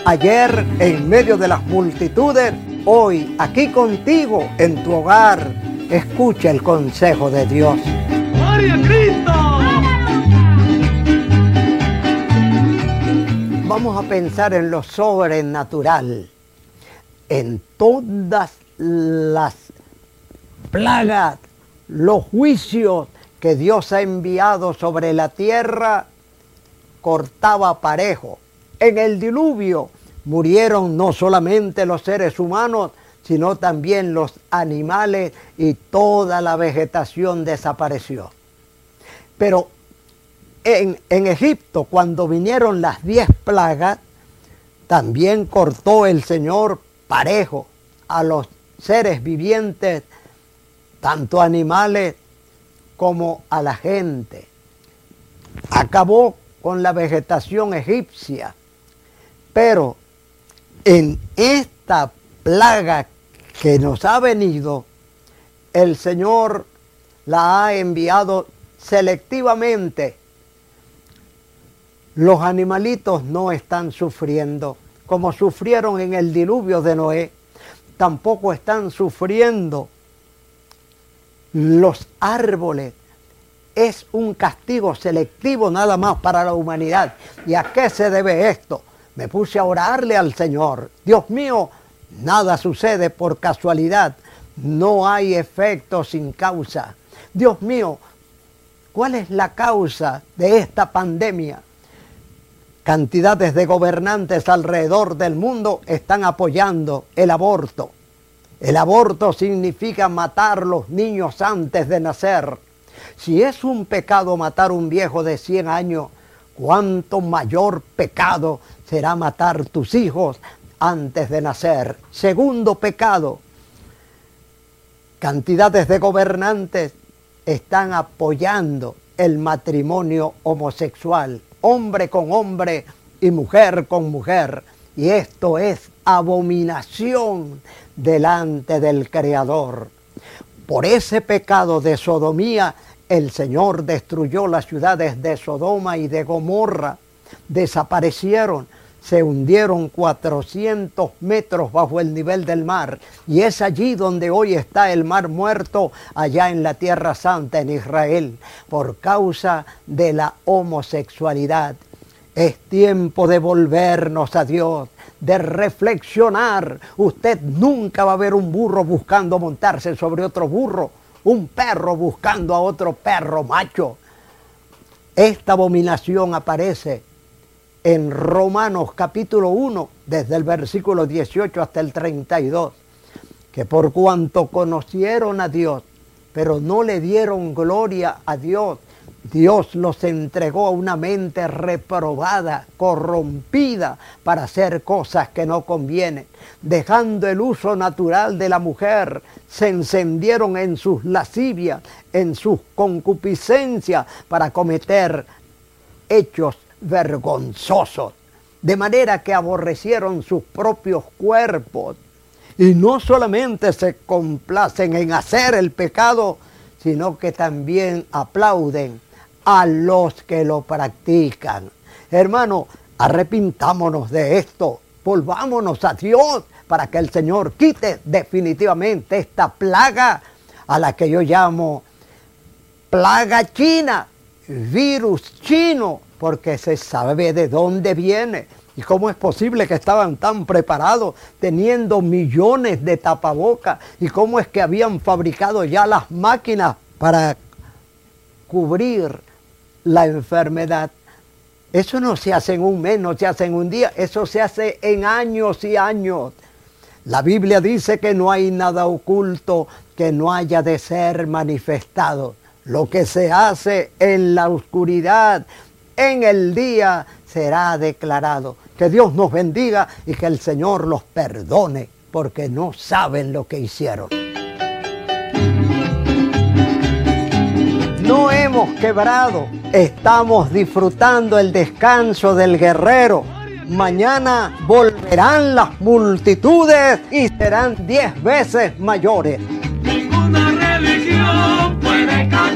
ayer en medio de las multitudes, hoy aquí contigo en tu hogar. Escucha el consejo de Dios. ¡Gloria a Cristo! Vamos a pensar en lo sobrenatural, en todas las plagas, los juicios que Dios ha enviado sobre la tierra. Cortaba parejo. En el diluvio murieron no solamente los seres humanos, sino también los animales, y toda la vegetación desapareció. Pero en Egipto, cuando vinieron las 10 plagas, también cortó el Señor parejo a los seres vivientes, tanto animales como a la gente. Acabó con la vegetación egipcia. Pero en esta plaga que nos ha venido, el Señor la ha enviado selectivamente. Los animalitos no están sufriendo como sufrieron en el diluvio de Noé. Tampoco están sufriendo los árboles. Es un castigo selectivo nada más para la humanidad. ¿Y a qué se debe esto? Me puse a orarle al Señor. Dios mío, nada sucede por casualidad. No hay efecto sin causa. Dios mío, ¿cuál es la causa de esta pandemia? Cantidades de gobernantes alrededor del mundo están apoyando el aborto. El aborto significa matar a los niños antes de nacer. Si es un pecado matar a un viejo de 100 años, ¿cuánto mayor pecado será matar tus hijos antes de nacer? Segundo pecado, cantidades de gobernantes están apoyando el matrimonio homosexual, hombre con hombre y mujer con mujer. Y esto es abominación delante del Creador. Por ese pecado de sodomía, el Señor destruyó las ciudades de Sodoma y de Gomorra. Desaparecieron, se hundieron 400 metros bajo el nivel del mar. Y es allí donde hoy está el Mar Muerto, allá en la Tierra Santa, en Israel, por causa de la homosexualidad. Es tiempo de volvernos a Dios, de reflexionar. Usted nunca va a ver un burro buscando montarse sobre otro burro, un perro buscando a otro perro macho. Esta abominación aparece en Romanos capítulo 1, desde el versículo 18 hasta el 32, que por cuanto conocieron a Dios, pero no le dieron gloria a Dios, Dios los entregó a una mente reprobada, corrompida, para hacer cosas que no convienen. Dejando el uso natural de la mujer, se encendieron en sus lascivias, en sus concupiscencias, para cometer hechos vergonzosos. De manera que aborrecieron sus propios cuerpos. Y no solamente se complacen en hacer el pecado, sino que también aplauden a los que lo practican. Hermano, arrepintámonos de esto, volvámonos a Dios para que el Señor quite definitivamente esta plaga a la que yo llamo plaga china, virus chino, porque se sabe de dónde viene. ¿Y cómo es posible que estaban tan preparados, teniendo millones de tapabocas? ¿Y cómo es que habían fabricado ya las máquinas para cubrir la enfermedad? Eso no se hace en un mes, no se hace en un día, eso se hace en años y años. La Biblia dice que no hay nada oculto que no haya de ser manifestado. Lo que se hace en la oscuridad, en el día, será declarado. Que Dios nos bendiga y que el Señor los perdone, porque no saben lo que hicieron. No hemos quebrado, estamos disfrutando el descanso del guerrero. Mañana volverán las multitudes y serán 10 veces mayores. Ninguna religión puede cambiar.